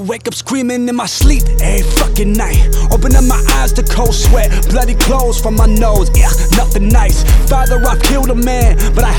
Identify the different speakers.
Speaker 1: wake up screaming in my sleep every fucking night. Open up my eyes to cold sweat, bloody clothes from my nose. Yeah, nothing nice. Father, I've killed a man, but I